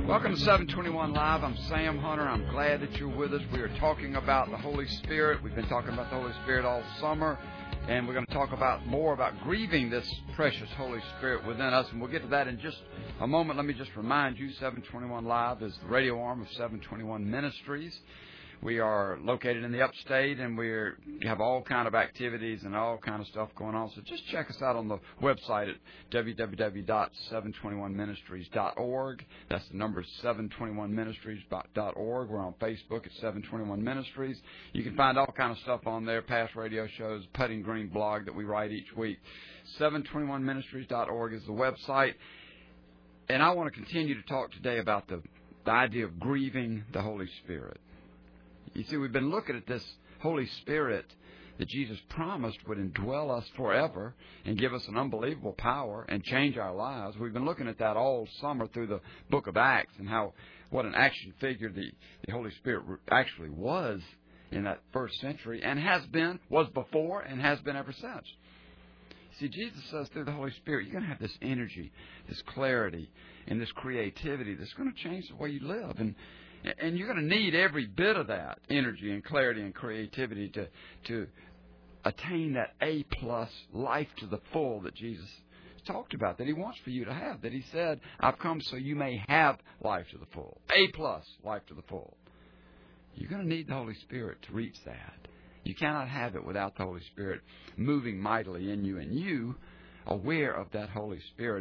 Welcome to 721 Live. I'm Sam Hunter. I'm glad that you're with us. We are talking about the Holy Spirit. We've been talking about the Holy Spirit all summer, and we're going to talk more about grieving this precious Holy Spirit within us, and we'll get to that in just a moment. Let me just remind you, 721 Live is the radio arm of 721 Ministries. We are located in the upstate, and we have all kind of activities and all kind of stuff going on. So just check us out on the website at www.721ministries.org. That's the number 721ministries.org. We're on Facebook at 721 Ministries. You can find all kind of stuff on there, past radio shows, Putting Green blog that we write each week. 721ministries.org is the website. And I want to continue to talk today about the idea of grieving the Holy Spirit. You see, we've been looking at this Holy Spirit that Jesus promised would indwell us forever and give us an unbelievable power and change our lives. We've been looking at that all summer through the book of Acts and what an action figure the Holy Spirit actually was in that first century and was before and has been ever since. See, Jesus says through the Holy Spirit, you're going to have this energy, this clarity, and this creativity that's going to change the way you live. And you're going to need every bit of that energy and clarity and creativity to attain that A-plus life to the full that Jesus talked about, that He wants for you to have, that He said, I've come so you may have life to the full, A-plus life to the full. You're going to need the Holy Spirit to reach that. You cannot have it without the Holy Spirit moving mightily in you and you aware of that Holy Spirit.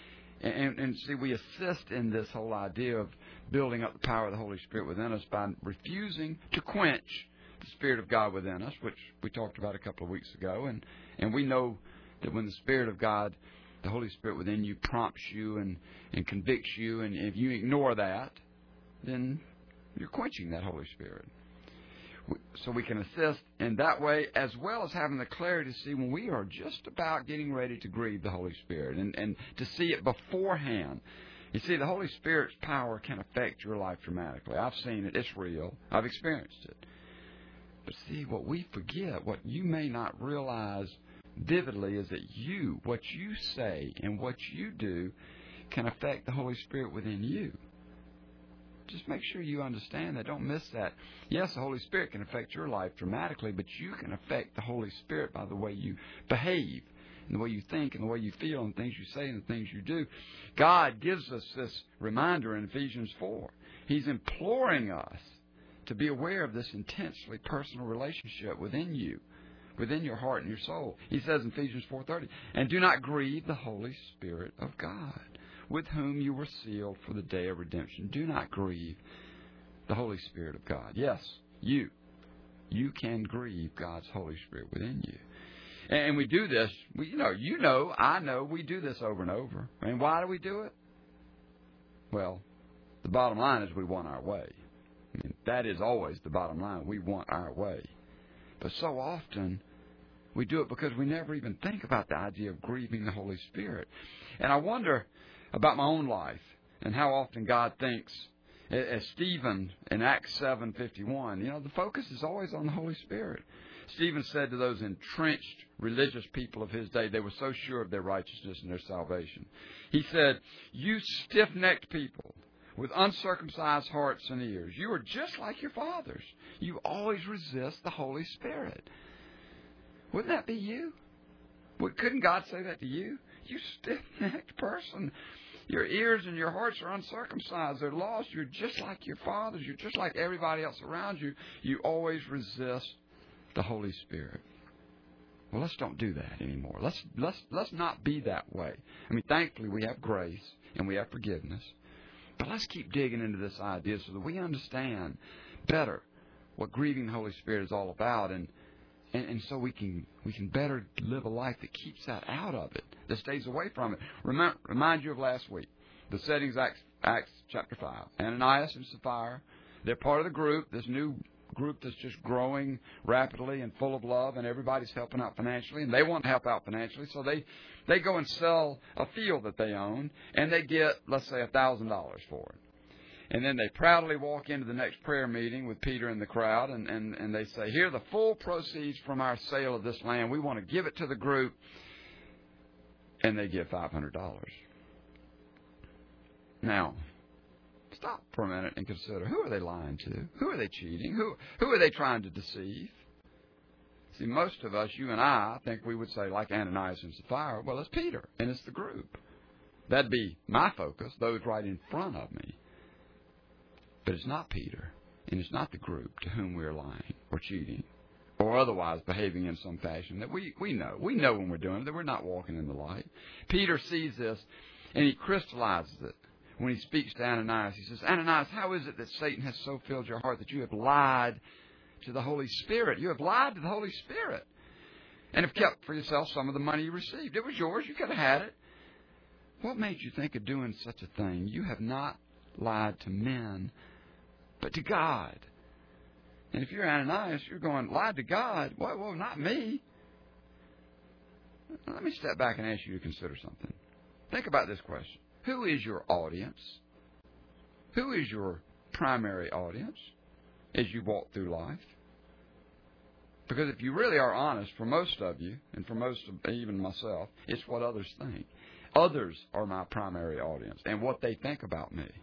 And see, we assist in this whole idea of building up the power of the Holy Spirit within us by refusing to quench the Spirit of God within us, which we talked about a couple of weeks ago. And we know that when the Spirit of God, the Holy Spirit within you, prompts you and convicts you, and if you ignore that, then you're quenching that Holy Spirit. So we can assist in that way, as well as having the clarity to see when we are just about getting ready to grieve the Holy Spirit and to see it beforehand. You see, the Holy Spirit's power can affect your life dramatically. I've seen it. It's real. I've experienced it. But see, what we forget, what you may not realize vividly, is that what you say and what you do can affect the Holy Spirit within you. Just make sure you understand that. Don't miss that. Yes, the Holy Spirit can affect your life dramatically, but you can affect the Holy Spirit by the way you behave, and the way you think, and the way you feel, and the things you say, and the things you do. God gives us this reminder in Ephesians 4. He's imploring us to be aware of this intensely personal relationship within you, within your heart and your soul. He says in Ephesians 4:30, and do not grieve the Holy Spirit of God, with whom you were sealed for the day of redemption. Do not grieve the Holy Spirit of God. Yes, you can grieve God's Holy Spirit within you. And we do this, I know, we do this over and over. And why do we do it? Well, the bottom line is we want our way. I mean, that is always the bottom line. We want our way. But so often, we do it because we never even think about the idea of grieving the Holy Spirit. And I wonder about my own life and how often God thinks, as Stephen in Acts 7:51, the focus is always on the Holy Spirit. Stephen said to those entrenched religious people of his day, they were so sure of their righteousness and their salvation. He said, you stiff-necked people with uncircumcised hearts and ears, you are just like your fathers. You always resist the Holy Spirit. Wouldn't that be you? Couldn't God say that to you? You stiff-necked person. Your ears and your hearts are uncircumcised. They're lost. You're just like your fathers. You're just like everybody else around you. You always resist the Holy Spirit. Well, let's don't do that anymore. Let's not be that way. I mean, thankfully we have grace and we have forgiveness. But let's keep digging into this idea so that we understand better what grieving the Holy Spirit is all about, and so we can better live a life that keeps that out of it, that stays away from it. Remind you of last week. The settings, Acts chapter 5. Ananias and Sapphira, they're part of the group, this new group that's just growing rapidly and full of love, and everybody's helping out financially, and they want to help out financially, so they go and sell a field that they own, and they get, let's say, $1,000 for it. And then they proudly walk into the next prayer meeting with Peter and the crowd, and they say, here are the full proceeds from our sale of this land. We want to give it to the group. And they give $500. Now, stop for a minute and consider, who are they lying to? Who are they cheating? Who are they trying to deceive? See, most of us, you and I think we would say, like Ananias and Sapphira, well, it's Peter, and it's the group. That'd be my focus, those right in front of me. But it's not Peter, and it's not the group to whom we're lying or cheating or otherwise behaving in some fashion that we know. We know when we're doing it, that we're not walking in the light. Peter sees this, and he crystallizes it. When he speaks to Ananias, he says, Ananias, how is it that Satan has so filled your heart that you have lied to the Holy Spirit? You have lied to the Holy Spirit and have kept for yourself some of the money you received. It was yours. You could have had it. What made you think of doing such a thing? You have not lied to men, but to God. And if you're Ananias, you're going, lied to God? Well, not me. Let me step back and ask you to consider something. Think about this question. Who is your audience? Who is your primary audience as you walk through life? Because if you really are honest, for most of you, and for most of even myself, it's what others think. Others are my primary audience and what they think about me.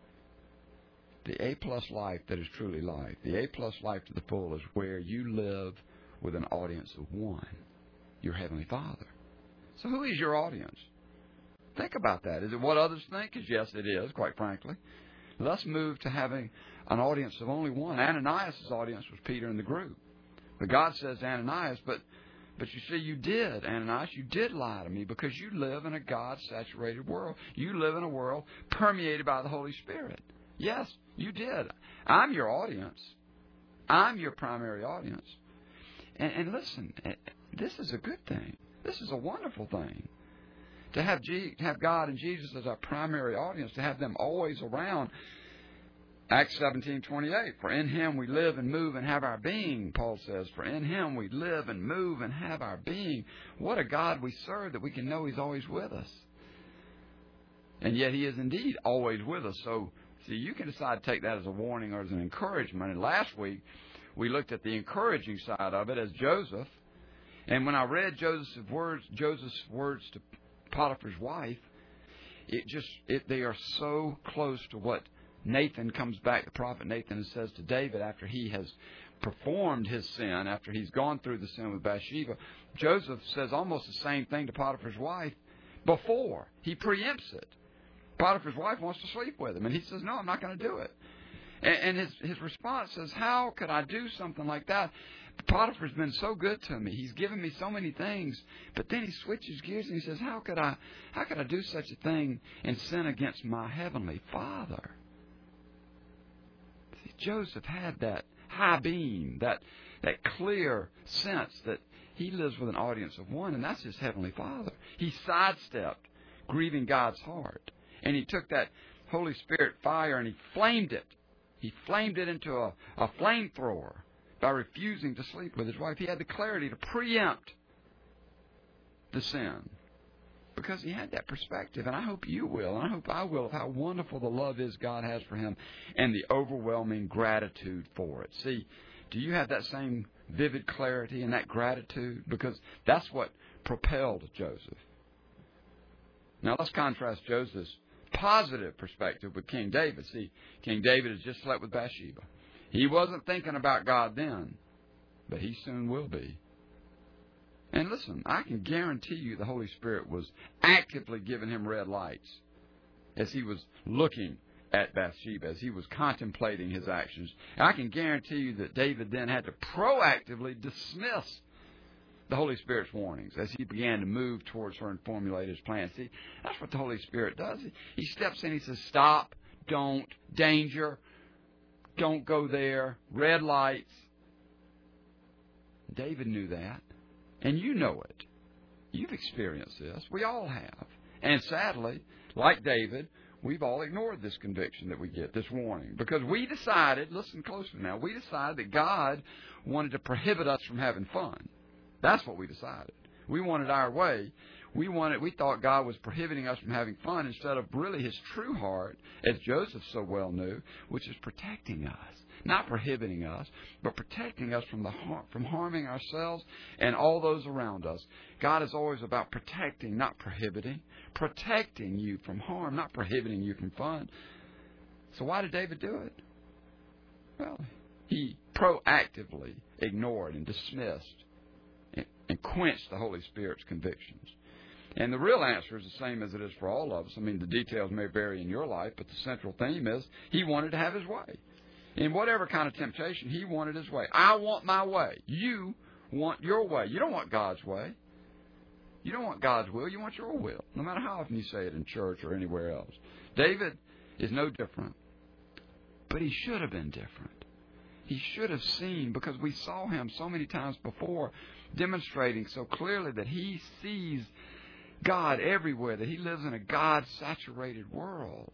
The A-plus life that is truly life, the A-plus life to the full, is where you live with an audience of one, your Heavenly Father. So who is your audience? Think about that. Is it what others think? Because yes, it is, quite frankly. Let's move to having an audience of only one. Ananias' audience was Peter and the group. But God says to Ananias, but you see, you did, Ananias, you did lie to me because you live in a God-saturated world. You live in a world permeated by the Holy Spirit. Yes, you did. I'm your audience. I'm your primary audience. And listen, this is a good thing. This is a wonderful thing. To have God and Jesus as our primary audience, to have them always around. Acts 17:28, for in Him we live and move and have our being, Paul says. For in Him we live and move and have our being. What a God we serve that we can know He's always with us. And yet He is indeed always with us. So, see, you can decide to take that as a warning or as an encouragement. And last week, we looked at the encouraging side of it as Joseph. And when I read Joseph's words to Potiphar's wife, they are so close to what Nathan comes back, the prophet Nathan, and says to David after he has performed his sin, after he's gone through the sin with Bathsheba. Joseph says almost the same thing to Potiphar's wife before. He preempts it. Potiphar's wife wants to sleep with him, and he says, no, I'm not going to do it. And his response says, how could I do something like that? Potiphar's been so good to me. He's given me so many things. But then he switches gears and he says, how could I do such a thing and sin against my Heavenly Father? See, Joseph had that high beam, that clear sense that he lives with an audience of one, and that's his Heavenly Father. He sidestepped grieving God's heart. And he took that Holy Spirit fire and he flamed it. He flamed it into a flamethrower by refusing to sleep with his wife. He had the clarity to preempt the sin because he had that perspective. And I hope you will, and I hope I will, of how wonderful the love is God has for him and the overwhelming gratitude for it. See, do you have that same vivid clarity and that gratitude? Because that's what propelled Joseph. Now let's contrast Joseph's positive perspective with King David. See, King David has just slept with Bathsheba. He wasn't thinking about God then, but he soon will be. And listen, I can guarantee you the Holy Spirit was actively giving him red lights as he was looking at Bathsheba, as he was contemplating his actions. And I can guarantee you that David then had to proactively dismiss the Holy Spirit's warnings as he began to move towards her and formulate his plan. See, that's what the Holy Spirit does. He steps in, he says, stop, don't, danger, don't go there, red lights. David knew that, and you know it. You've experienced this. We all have. And sadly, like David, we've all ignored this conviction that we get, this warning, because we decided, listen closely now, we decided that God wanted to prohibit us from having fun. That's what we decided. We wanted our way. We thought God was prohibiting us from having fun instead of really His true heart, as Joseph so well knew, which is protecting us. Not prohibiting us, but protecting us from harming ourselves and all those around us. God is always about protecting, not prohibiting. Protecting you from harm, not prohibiting you from fun. So why did David do it? Well, he proactively ignored and dismissed and quenched the Holy Spirit's convictions. And the real answer is the same as it is for all of us. I mean, the details may vary in your life, but the central theme is he wanted to have his way. In whatever kind of temptation, he wanted his way. I want my way. You want your way. You don't want God's way. You don't want God's will. You want your will, no matter how often you say it in church or anywhere else. David is no different, but he should have been different. He should have seen, because we saw him so many times before demonstrating so clearly that he sees God everywhere, that he lives in a God-saturated world.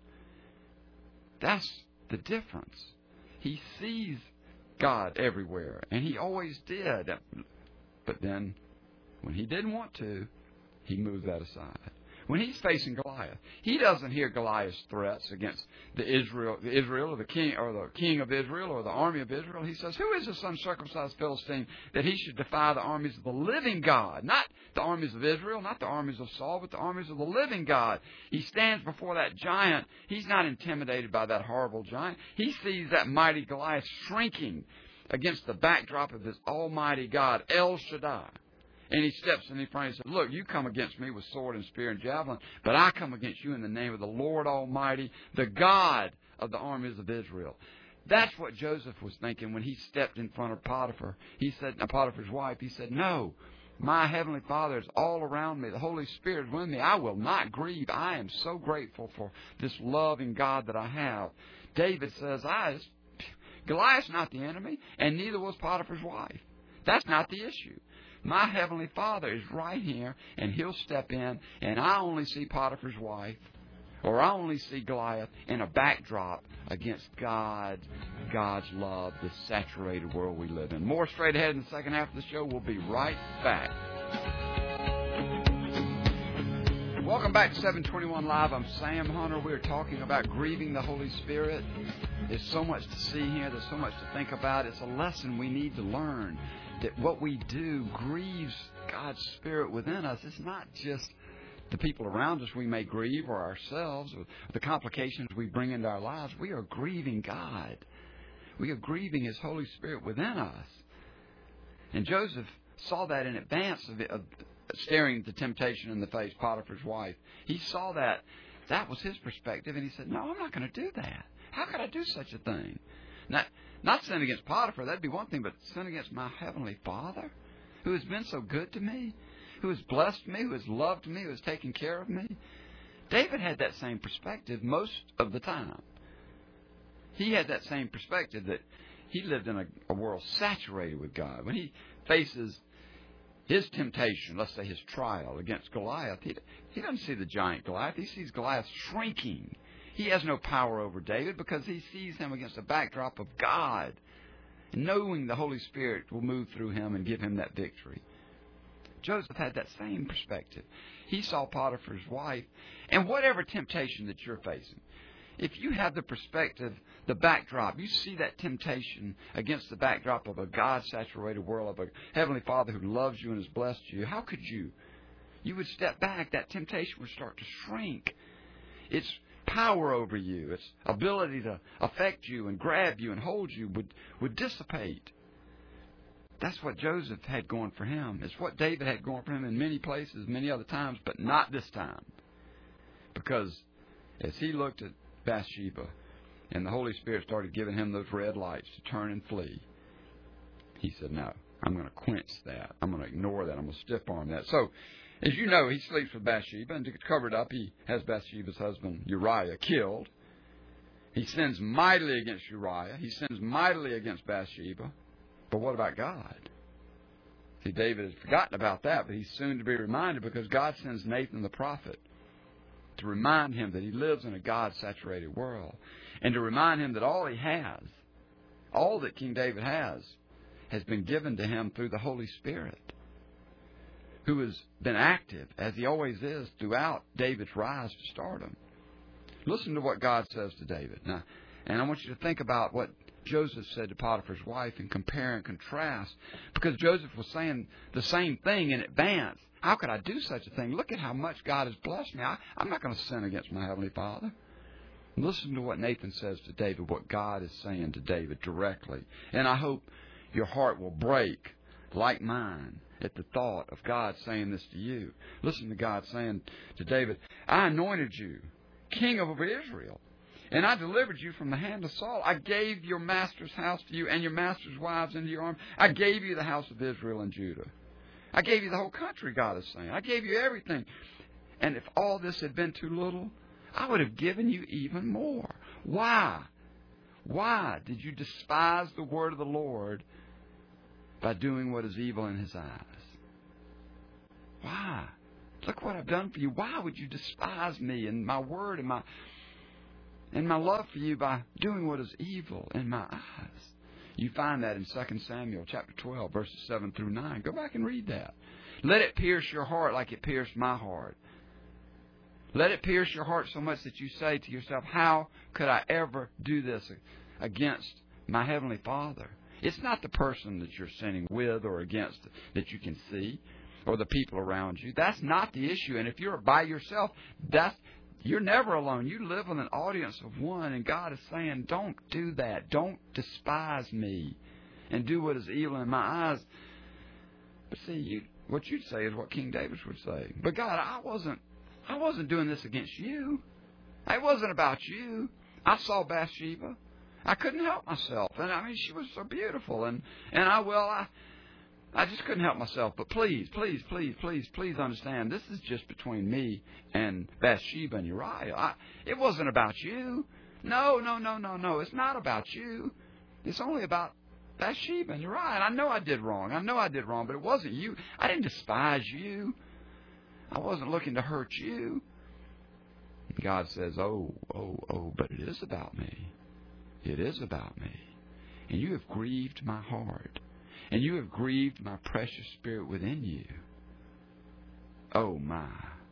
That's the difference. He sees God everywhere, and he always did. But then, when he didn't want to, he moved that aside. When he's facing Goliath, he doesn't hear Goliath's threats against Israel or the king of Israel or the army of Israel. He says, "Who is this uncircumcised Philistine that he should defy the armies of the living God?" Not the armies of Israel, not the armies of Saul, but the armies of the living God. He stands before that giant. He's not intimidated by that horrible giant. He sees that mighty Goliath shrinking against the backdrop of this almighty God, El Shaddai. And he steps in front and says, "Look, you come against me with sword and spear and javelin, but I come against you in the name of the Lord Almighty, the God of the armies of Israel." That's what Joseph was thinking when he stepped in front of Potiphar. He said, Potiphar's wife, he said, "No, my Heavenly Father is all around me. The Holy Spirit is with me. I will not grieve. I am so grateful for this loving God that I have." David says, Goliath's not the enemy, and neither was Potiphar's wife. That's not the issue. My Heavenly Father is right here, and He'll step in, and I only see Potiphar's wife, or I only see Goliath in a backdrop against God's love, the saturated world we live in. More straight ahead in the second half of the show. We'll be right back. Welcome back to 721 Live. I'm Sam Hunter. We're talking about grieving the Holy Spirit. There's so much to see here. There's so much to think about. It's a lesson we need to learn, that what we do grieves God's Spirit within us. It's not just the people around us we may grieve, or ourselves, or the complications we bring into our lives. We are grieving God. We are grieving His Holy Spirit within us. And Joseph saw that in advance of staring the temptation in the face, Potiphar's wife. He saw that. That was his perspective, and he said, "No, I'm not going to do that. How could I do such a thing? Not sin against Potiphar, that'd be one thing, but sin against my Heavenly Father, who has been so good to me, who has blessed me, who has loved me, who has taken care of me." David had that same perspective most of the time. He had that same perspective, that he lived in a world saturated with God. When he faces his temptation, let's say his trial against Goliath, he doesn't see the giant Goliath. He sees Goliath shrinking. He has no power over David because he sees him against a backdrop of God, knowing the Holy Spirit will move through him and give him that victory. Joseph had that same perspective. He saw Potiphar's wife, and whatever temptation that you're facing, if you have the perspective, the backdrop, you see that temptation against the backdrop of a God-saturated world, of a Heavenly Father who loves you and has blessed you, how could you? You would step back. That temptation would start to shrink. Its power over you, its ability to affect you and grab you and hold you would dissipate. That's what Joseph had going for him. It's what David had going for him in many places, many other times, but not this time. Because as he looked at Bathsheba and the Holy Spirit started giving him those red lights to turn and flee, he said, "No, I'm going to quench that. I'm going to ignore that. I'm going to stiff-arm that." So, as you know, he sleeps with Bathsheba, and to cover it up, he has Bathsheba's husband Uriah killed. He sins mightily against Uriah. He sins mightily against Bathsheba. But what about God? See, David has forgotten about that, but he's soon to be reminded, because God sends Nathan the prophet to remind him that he lives in a God-saturated world, and to remind him that all he has, all that King David has been given to him through the Holy Spirit, who has been active, as he always is, throughout David's rise to stardom. Listen to what God says to David. Now, and I want you to think about what Joseph said to Potiphar's wife and compare and contrast, because Joseph was saying the same thing in advance. How could I do such a thing? Look at how much God has blessed me. I'm not going to sin against my Heavenly Father. Listen to what Nathan says to David, what God is saying to David directly. And I hope your heart will break, like mine, at the thought of God saying this to you. Listen to God saying to David, I anointed you king over Israel, and I delivered you from the hand of Saul. I gave your master's house to you and your master's wives into your arms. I gave you the house of Israel and Judah. I gave you the whole country, God is saying. I gave you everything. And if all this had been too little, I would have given you even more. Why? Why did you despise the word of the Lord by doing what is evil in His eyes? Why? Look what I've done for you. Why would you despise me and my word and my love for you by doing what is evil in my eyes? You find that in 2 Samuel chapter 12, verses 7 through 9. Go back and read that. Let it pierce your heart like it pierced my heart. Let it pierce your heart so much that you say to yourself, how could I ever do this against my Heavenly Father? It's not the person that you're sinning with or against that you can see, or the people around you. That's not the issue. And if you're by yourself, you're never alone. You live with an audience of one, and God is saying, don't do that. Don't despise me and do what is evil in my eyes. But see, what you'd say is what King David would say. But God, I wasn't doing this against you. It wasn't about you. I saw Bathsheba. I couldn't help myself. And I mean, she was so beautiful. And I just couldn't help myself. But please understand, this is just between me and Bathsheba and Uriah. It wasn't about you. No. It's not about you. It's only about Bathsheba and Uriah. And I know I did wrong, but it wasn't you. I didn't despise you. I wasn't looking to hurt you. And God says, but it is about me. It is about me. And you have grieved my heart. And you have grieved my precious spirit within you. Oh, my.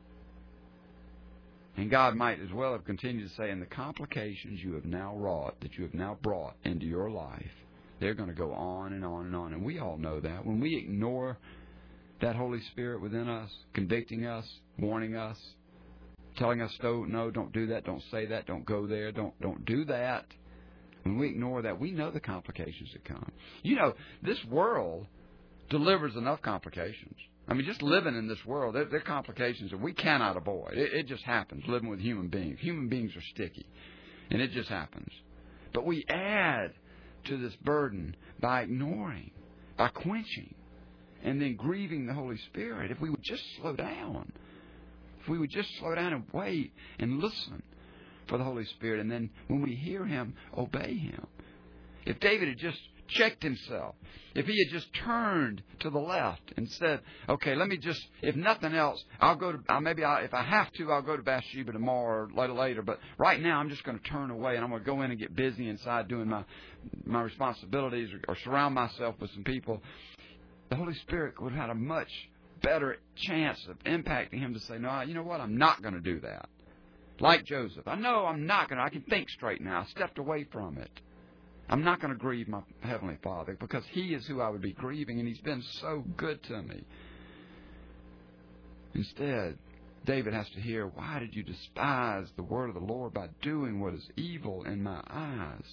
And God might as well have continued to say, and the complications you have now wrought, that you have now brought into your life, they're going to go on and on and on. And we all know that. When we ignore that Holy Spirit within us, convicting us, warning us, telling us, no, don't do that, don't say that, don't go there, don't do that. When we ignore that, we know the complications that come. You know, this world delivers enough complications. I mean, just living in this world, there are complications that we cannot avoid. It just happens, living with human beings. Human beings are sticky, and it just happens. But we add to this burden by ignoring, by quenching, and then grieving the Holy Spirit. If we would just slow down, and wait and listen for the Holy Spirit, and then when we hear Him, obey Him. If David had just checked himself, if he had just turned to the left and said, okay, let me just, if nothing else, if I have to, I'll go to Bathsheba tomorrow or later, but right now I'm just going to turn away and I'm going to go in and get busy inside doing my responsibilities or surround myself with some people, the Holy Spirit would have had a much better chance of impacting him to say, no, you know what, I'm not going to do that. Like Joseph, I know I'm not going to. I can think straight now. I stepped away from it. I'm not going to grieve my Heavenly Father because He is who I would be grieving, and He's been so good to me. Instead, David has to hear, why did you despise the word of the Lord by doing what is evil in my eyes?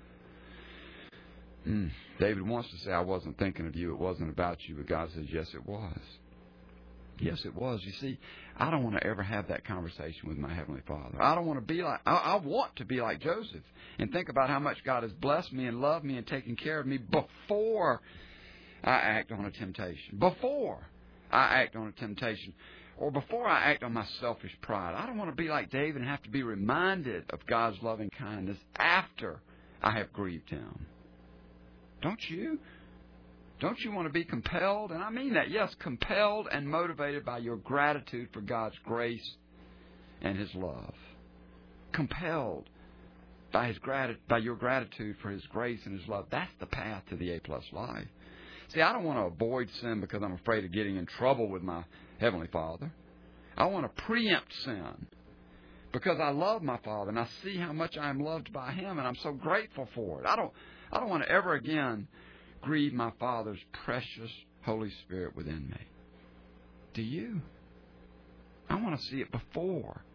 David wants to say, I wasn't thinking of you. It wasn't about you. But God says, yes, it was. Yes, it was. You see, I don't want to ever have that conversation with my Heavenly Father. I don't want to be like, I want to be like Joseph and think about how much God has blessed me and loved me and taken care of me before I act on a temptation. Before I act on a temptation. Or before I act on my selfish pride. I don't want to be like David and have to be reminded of God's loving kindness after I have grieved Him. Don't you? Don't you want to be compelled? And I mean that, yes, compelled and motivated by your gratitude for God's grace and His love. Compelled by your gratitude for His grace and His love. That's the path to the A-plus life. See, I don't want to avoid sin because I'm afraid of getting in trouble with my Heavenly Father. I want to preempt sin because I love my Father and I see how much I am loved by Him and I'm so grateful for it. I don't want to ever again grieve my Father's precious Holy Spirit within me. Do you? I want to see it before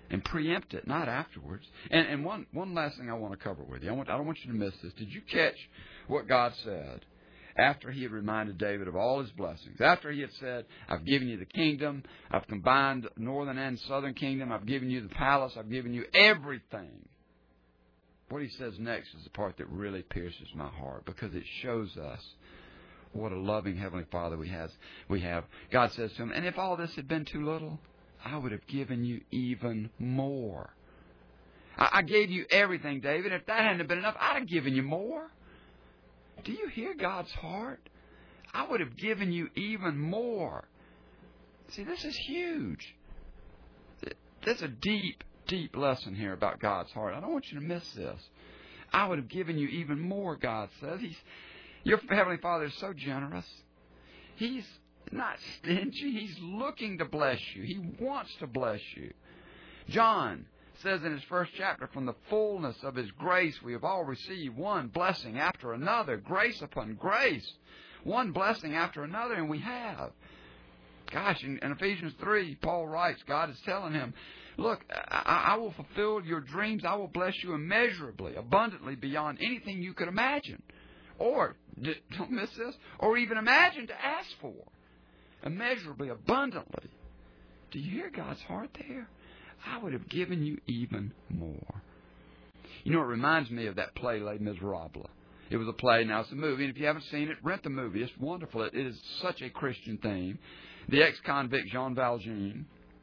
and preempt it, not afterwards. And one last thing I want to cover with you. I don't want you to miss this. Did you catch what God said after He had reminded David of all His blessings? After He had said, I've given you the kingdom, I've combined northern and southern kingdom, I've given you the palace, I've given you everything. What He says next is the part that really pierces my heart, because it shows us what a loving Heavenly Father we have. God says to Him, and if all this had been too little, I would have given you even more. I gave you everything, David. If that hadn't been enough, I'd have given you more. Do you hear God's heart? I would have given you even more. See, this is huge. There's a deep, deep lesson here about God's heart. I don't want you to miss this. I would have given you even more, God says. Your Heavenly Father is so generous. He's not stingy. He's looking to bless you. He wants to bless you. John says in his first chapter, from the fullness of His grace we have all received one blessing after another, grace upon grace, one blessing after another, and we have. Gosh, in Ephesians 3, Paul writes, God is telling him, look, I will fulfill your dreams. I will bless you immeasurably, abundantly, beyond anything you could imagine. Or, don't miss this, or even imagine to ask for. Immeasurably, abundantly. Do you hear God's heart there? I would have given you even more. You know, it reminds me of that play, Les Miserables. It was a play, now it's a movie, and if you haven't seen it, rent the movie. It's wonderful. It is such a Christian theme. The ex-convict Jean Valjean,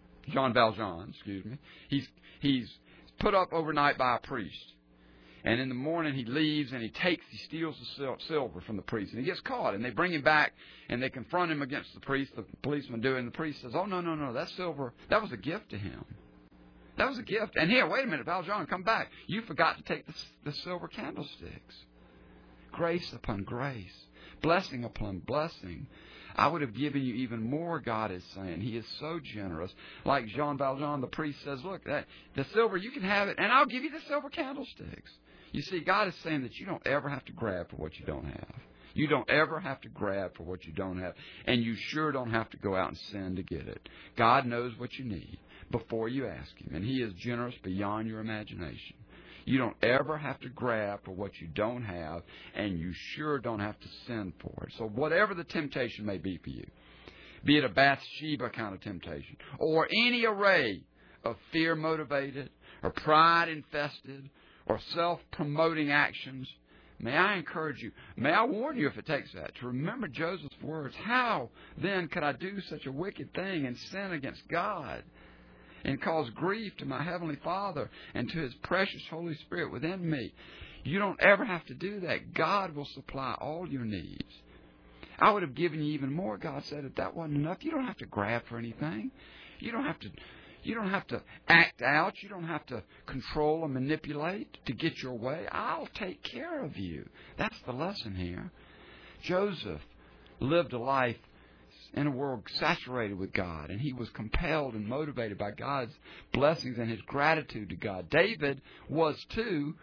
he's put up overnight by a priest. And in the morning he leaves and he steals the silver from the priest. And he gets caught. And they bring him back and they confront him against the priest. The policeman do it. And the priest says, oh, no, that silver, that was a gift to him. That was a gift. And here, wait a minute, Valjean, come back. You forgot to take the silver candlesticks. Grace upon grace. Blessing upon blessing. I would have given you even more, God is saying. He is so generous. Like Jean Valjean, the priest says, look, the silver, you can have it, and I'll give you the silver candlesticks. You see, God is saying that you don't ever have to grab for what you don't have. You don't ever have to grab for what you don't have. And you sure don't have to go out and sin to get it. God knows what you need before you ask Him. And He is generous beyond your imagination. You don't ever have to grab for what you don't have. And you sure don't have to sin for it. So whatever the temptation may be for you, be it a Bathsheba kind of temptation, or any array of fear-motivated, or pride-infested, or self-promoting actions, may I encourage you, may I warn you if it takes that, to remember Joseph's words. How then could I do such a wicked thing and sin against God and cause grief to my Heavenly Father and to His precious Holy Spirit within me? You don't ever have to do that. God will supply all your needs. I would have given you even more. God said, if that wasn't enough, you don't have to grab for anything. You don't have to act out. You don't have to control or manipulate to get your way. I'll take care of you. That's the lesson here. Joseph lived a life in a world saturated with God, and he was compelled and motivated by God's blessings and his gratitude to God. David was too,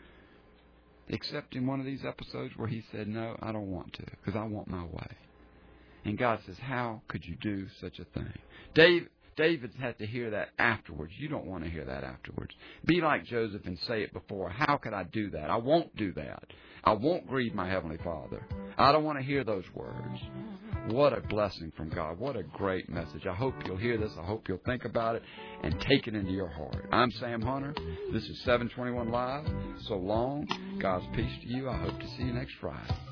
except in one of these episodes where he said, no, I don't want to, because I want my way. And God says, how could you do such a thing? David had to hear that afterwards. You don't want to hear that afterwards. Be like Joseph and say it before. How could I do that? I won't do that. I won't grieve my Heavenly Father. I don't want to hear those words. What a blessing from God. What a great message. I hope you'll hear this. I hope you'll think about it and take it into your heart. I'm Sam Hunter. This is 721 Live. So long. God's peace to you. I hope to see you next Friday.